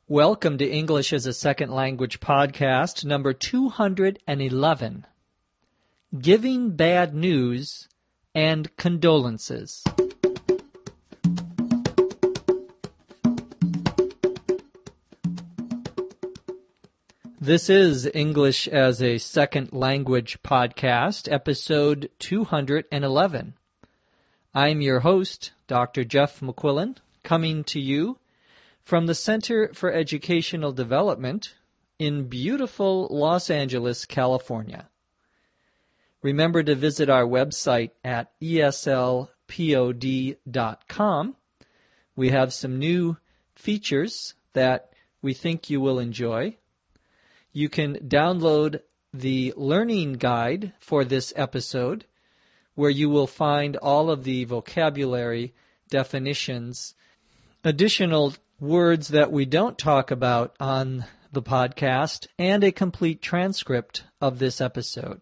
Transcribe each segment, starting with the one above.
Welcome to English as a Second Language podcast, number 211, Giving Bad News and Condolences. This is English as a Second Language podcast, episode 211. I'm your host, Dr. Jeff McQuillan, coming to you from the Center for Educational Development in beautiful Los Angeles, California. Remember to visit our website at eslpod.com. We have some new features that we think you will enjoy. You can download the learning guide for this episode, where you will find all of the vocabulary, definitions, additional words that we don't talk about on the podcast, and a complete transcript of this episode.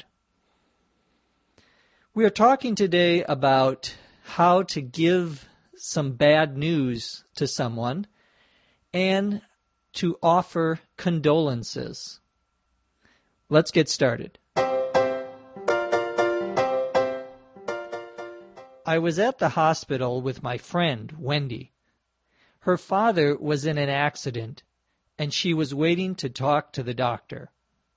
We are talking today about how to give some bad news to someone and to offer condolences. Let's get started. I was at the hospital with my friend, Wendy. Her father was in an accident, and she was waiting to talk to the doctor.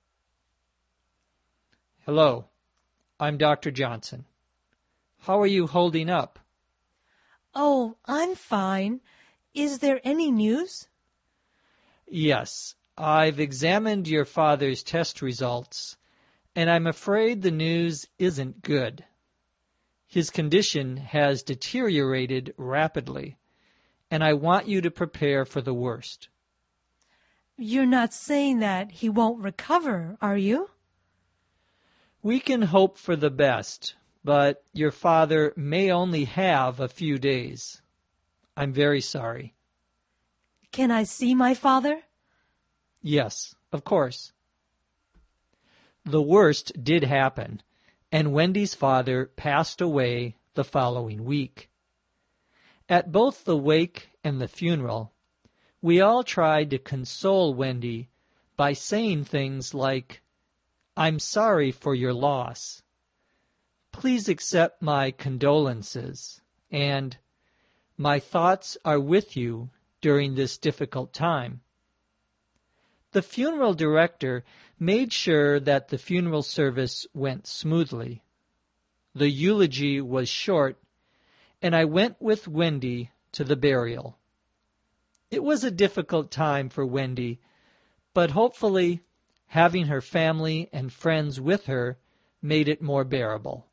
Hello, I'm Dr. Johnson. How are you holding up? Oh, I'm fine. Is there any news? Yes, I've examined your father's test results, and I'm afraid the news isn't good. His condition has deteriorated rapidly, and I want you to prepare for the worst. You're not saying that he won't recover, are you? We can hope for the best, but your father may only have a few days. I'm very sorry. Can I see my father? Yes, of course. The worst did happen, and Wendy's father passed away the following week. At both the wake and the funeral, we all tried to console Wendy by saying things like, "I'm sorry for your loss. Please accept my condolences," and "My thoughts are with you during this difficult time." The funeral director made sure that the funeral service went smoothly. The eulogy was short, and I went with Wendy to the burial. It was a difficult time for Wendy, but hopefully having her family and friends with her made it more bearable.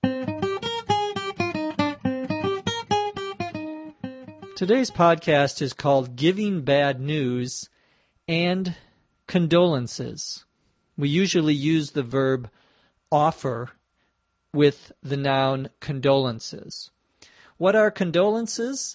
Today's podcast is called Giving Bad News and Condolences. We usually use the verb offer with the noun condolences. What are condolences?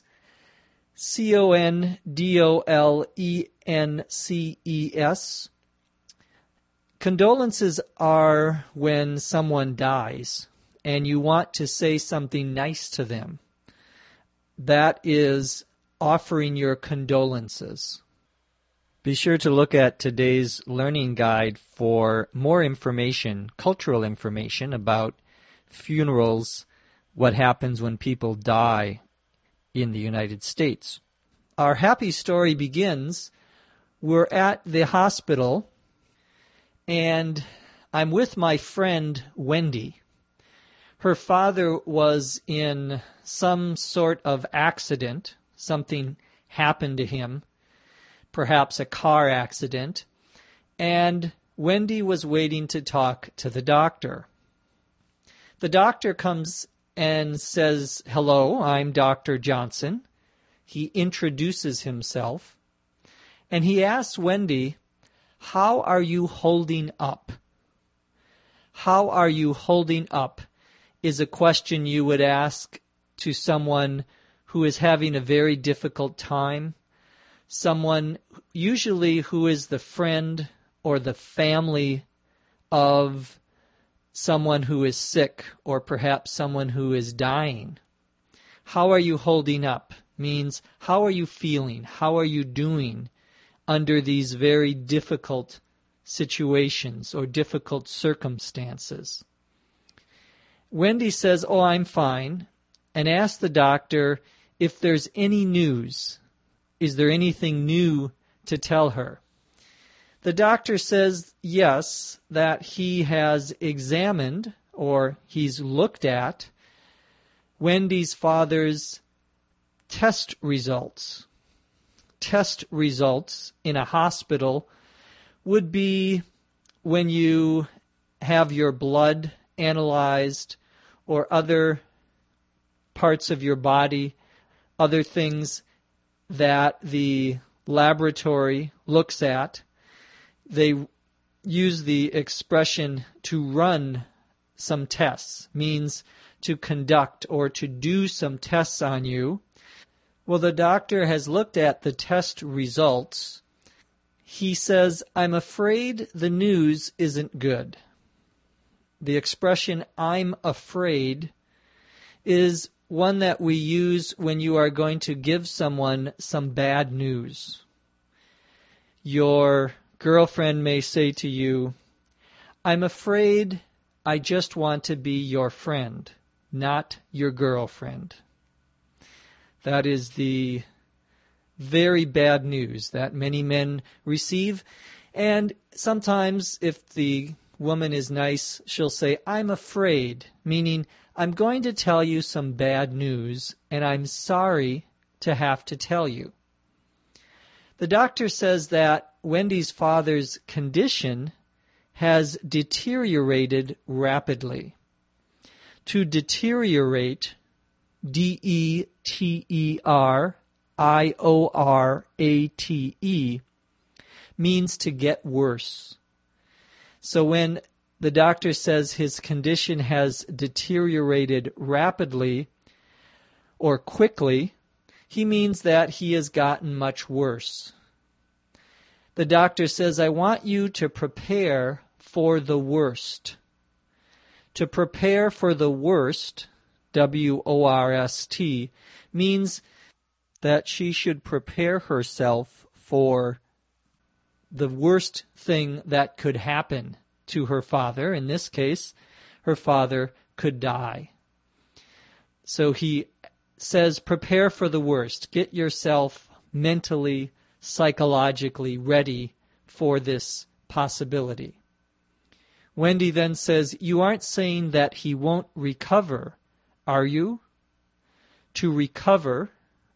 Condolences. Condolences are when someone dies and you want to say something nice to them. That is offering your condolences. Be sure to look at today's learning guide for more information, cultural information about funerals, what happens when people die in the United States. Our happy story begins. We're at the hospital, and I'm with my friend Wendy. Her father was in some sort of accident. Something happened to him, perhaps a car accident, and Wendy was waiting to talk to the doctor. The doctor comes and says, "Hello, I'm Dr. Johnson." He introduces himself, and he asks Wendy, "How are you holding up?" How are you holding up is a question you would ask to someone who is having a very difficult time, someone usually who is the friend or the family of someone who is sick or perhaps someone who is dying. How are you holding up means how are you feeling? How are you doing under these very difficult situations or difficult circumstances. Wendy says, "Oh, I'm fine," and asks the doctor if there's any news. Is there anything new to tell her? The doctor says yes, that he has examined or he's looked at Wendy's father's test results. Test results in a hospital would be when you have your blood analyzed or other parts of your body, other things that the laboratory looks at. They use the expression to run some tests, means to conduct or to do some tests on you. Well, the doctor has looked at the test results. He says, "I'm afraid the news isn't good." The expression, "I'm afraid," is one that we use when you are going to give someone some bad news. Your girlfriend may say to you, "I'm afraid I just want to be your friend, not your girlfriend." That is the very bad news that many men receive. And sometimes if the woman is nice, she'll say, "I'm afraid," meaning I'm going to tell you some bad news and I'm sorry to have to tell you. The doctor says that Wendy's father's condition has deteriorated rapidly. To deteriorate, D-E-T-E-R-I-O-R-A-T-E, means to get worse. So when the doctor says his condition has deteriorated rapidly or quickly, he means that he has gotten much worse. The doctor says, "I want you to prepare for the worst." To prepare for the worst, W-O-R-S-T, means that she should prepare herself for the worst thing that could happen to her father. In this case, her father could die. So he says, prepare for the worst. Get yourself mentally, psychologically ready for this possibility. Wendy then says, "You aren't saying that he won't recover, are you?" To recover,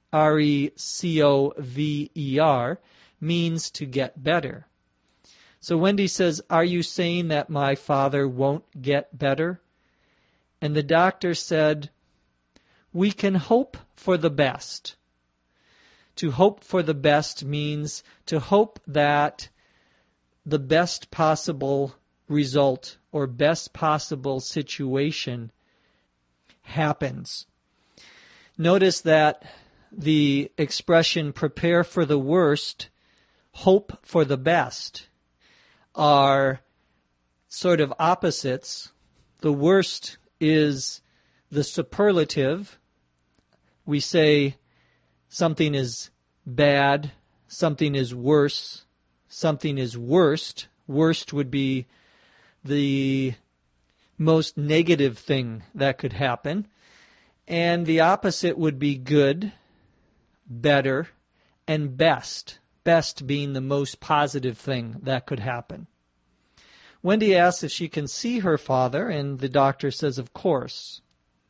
R-E-C-O-V-E-R, means to get better. So Wendy says, "Are you saying that my father won't get better?" And the doctor said, "We can hope for the best." To hope for the best means to hope that the best possible result or best possible situation happens. Notice that the expression "prepare for the worst," "hope for the best," are sort of opposites. The worst is the superlative. We say something is bad, something is worse, something is worst. Worst would be the most negative thing that could happen. And the opposite would be good, better, and best. Best being the most positive thing that could happen. Wendy asks if she can see her father, and the doctor says, of course.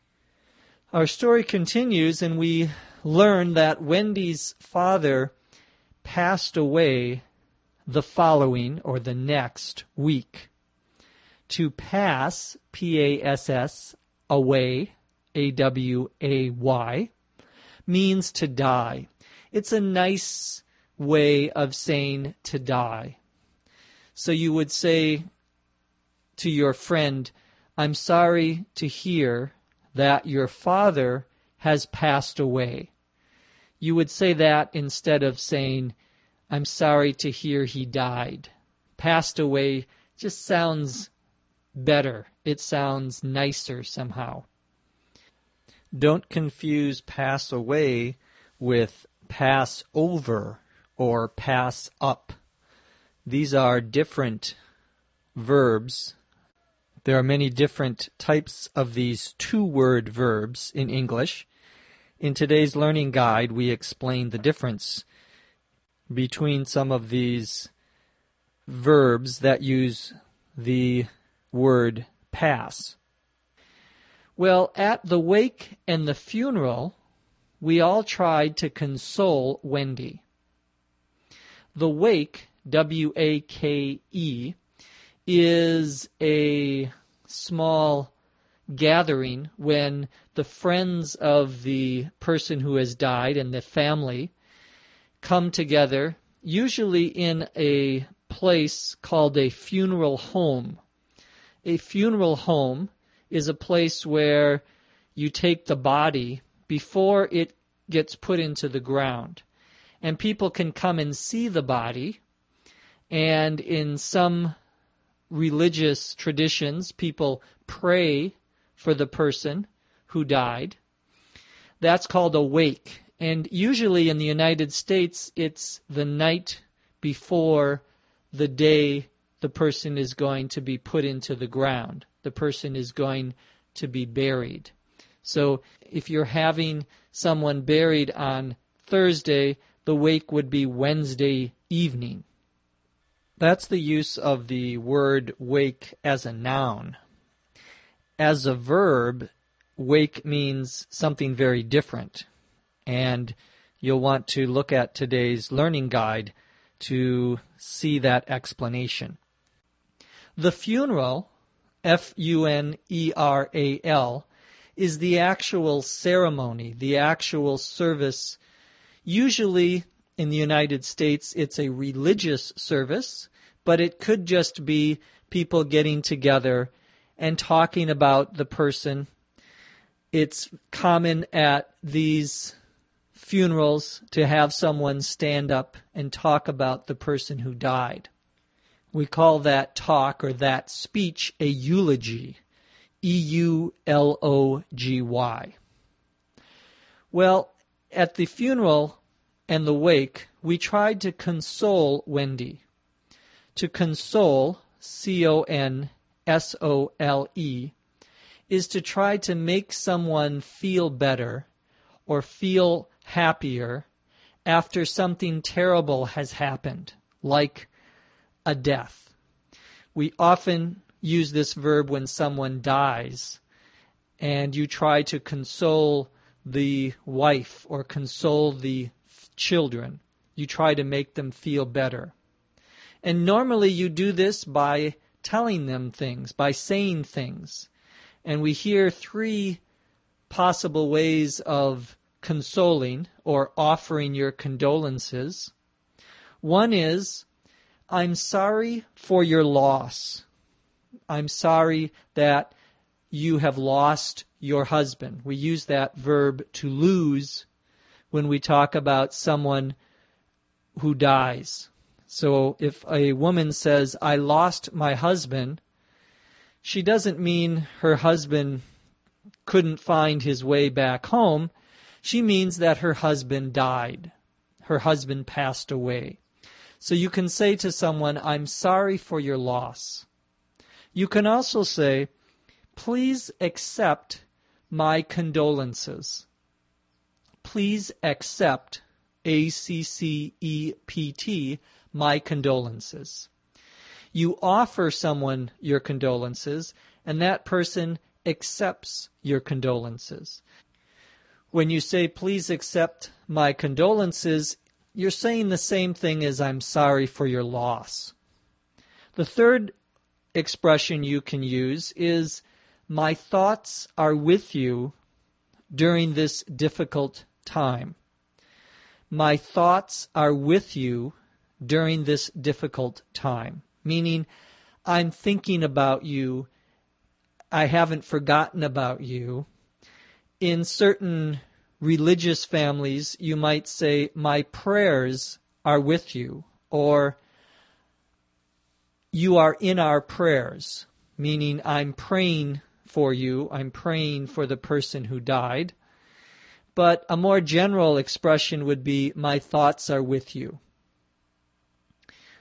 Our story continues, and we learn that Wendy's father passed away the following or the next week. To pass, P-A-S-S, away, A-W-A-Y, means to die. It's a nice way of saying to die. So you would say to your friend, "I'm sorry to hear that your father has passed away." You would say that instead of saying, "I'm sorry to hear he died." Passed away just sounds better. It sounds nicer somehow. Don't confuse pass away with pass over or pass up. These are different verbs. There are many different types of these two-word verbs in English. In today's learning guide, we explain the difference between some of these verbs that use the word pass. Well, at the wake and the funeral, we all tried to console Wendy. The wake, W-A-K-E, is a small gathering when the friends of the person who has died and the family come together, usually in a place called a funeral home. A funeral home is a place where you take the body before it gets put into the ground. And people can come and see the body. And in some religious traditions, people pray for the person who died. That's called a wake. And usually in the United States, it's the night before the day the person is going to be put into the ground. The person is going to be buried. So if you're having someone buried on Thursday, the wake would be Wednesday evening. That's the use of the word wake as a noun. As a verb, wake means something very different. And you'll want to look at today's learning guide to see that explanation. The funeral, F-U-N-E-R-A-L, is the actual ceremony, the actual service. Usually in the United States, it's a religious service, but it could just be people getting together and talking about the person. It's common at these funerals to have someone stand up and talk about the person who died. We call that talk or that speech a eulogy, E-U-L-O-G-Y. Well, at the funeral and the wake, we tried to console Wendy. To console, C-O-N-S-O-L-E, is to try to make someone feel better or feel happier after something terrible has happened, like a death. We often use this verb when someone dies, and you try to console the wife or console the children. You try to make them feel better. And normally you do this by telling them things, by saying things. And we hear three possible ways of consoling or offering your condolences. One is, I'm sorry for your loss. I'm sorry that you have lost your husband. We use that verb to lose when we talk about someone who dies. So if a woman says, I lost my husband, she doesn't mean her husband couldn't find his way back home. She means that her husband died. Her husband passed away. So you can say to someone, I'm sorry for your loss. You can also say, please accept my condolences. Please accept, A-C-C-E-P-T, my condolences. You offer someone your condolences, and that person accepts your condolences. When you say, please accept my condolences, you're saying the same thing as I'm sorry for your loss. The third expression you can use is, my thoughts are with you during this difficult time. My thoughts are with you during this difficult time. Meaning, I'm thinking about you. I haven't forgotten about you. In certain religious families, you might say, my prayers are with you, or you are in our prayers, meaning I'm praying for you, I'm praying for the person who died. But a more general expression would be, my thoughts are with you.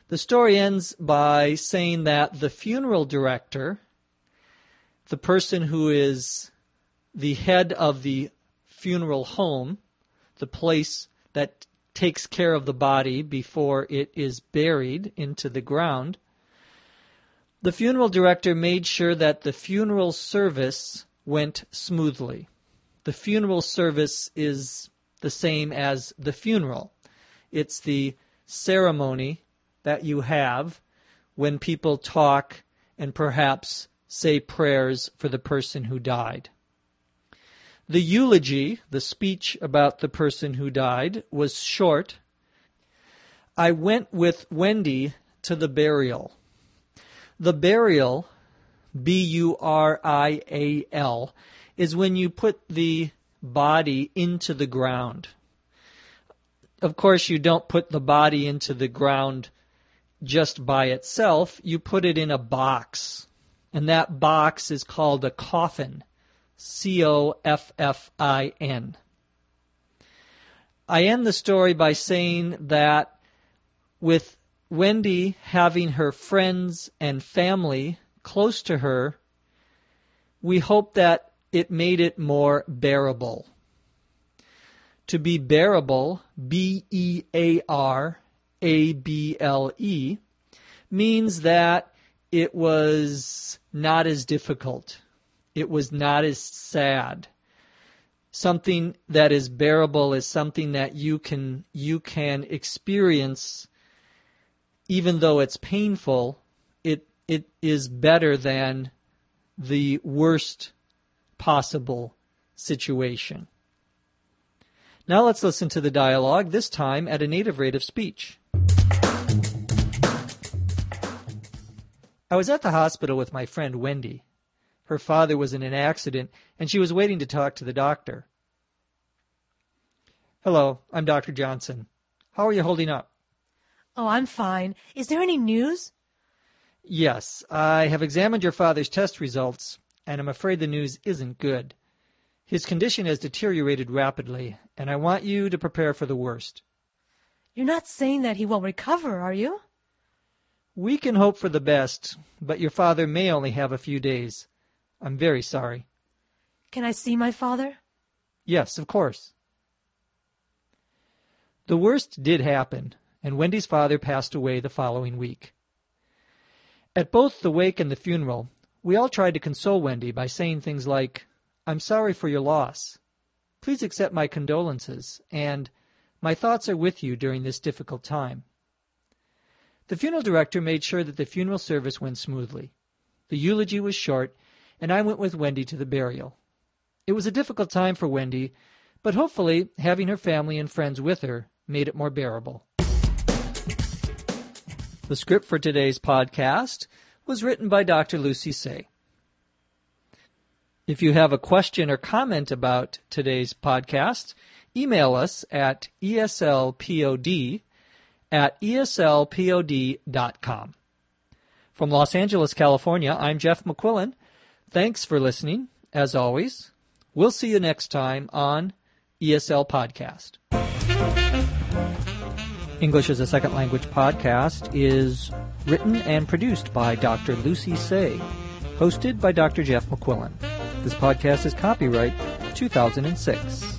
The story ends by saying that the funeral director, the person who is the head of the funeral home, the place that takes care of the body before it is buried into the ground, the funeral director made sure that the funeral service went smoothly. The funeral service is the same as the funeral. It's the ceremony that you have when people talk and perhaps say prayers for the person who died. The eulogy, the speech about the person who died, was short. I went with Wendy to the burial. The burial, B-U-R-I-A-L, is when you put the body into the ground. Of course, you don't put the body into the ground just by itself. You put it in a box, and that box is called a coffin, C-O-F-F-I-N. I end the story by saying that with Wendy having her friends and family close to her, we hope that it made it more bearable. To be bearable, B-E-A-R-A-B-L-E, means that it was not as difficult. It was not as sad. Something that is bearable is something that you can experience. Even though it's painful, it is better than the worst possible situation. Now let's listen to the dialogue, this time at a native rate of speech. I was at the hospital with my friend Wendy. Her father was in an accident, and she was waiting to talk to the doctor. Hello, I'm Dr. Johnson. How are you holding up? Oh, I'm fine. Is there any news? Yes, I have examined your father's test results, and I'm afraid the news isn't good. His condition has deteriorated rapidly, and I want you to prepare for the worst. You're not saying that he won't recover, are you? We can hope for the best, but your father may only have a few days. I'm very sorry. Can I see my father? Yes, of course. The worst did happen, and Wendy's father passed away the following week. At both the wake and the funeral, we all tried to console Wendy by saying things like, "I'm sorry for your loss. Please accept my condolences, and my thoughts are with you during this difficult time." The funeral director made sure that the funeral service went smoothly. The eulogy was short, and I went with Wendy to the burial. It was a difficult time for Wendy, but hopefully having her family and friends with her made it more bearable. The script for today's podcast was written by Dr. Lucy Say. If you have a question or comment about today's podcast, email us at eslpod@eslpod.com. From Los Angeles, California, I'm Jeff McQuillan. Thanks for listening. As always, we'll see you next time on ESL Podcast. English as a Second Language podcast is written and produced by Dr. Lucy Say, hosted by Dr. Jeff McQuillan. This podcast is copyright 2006.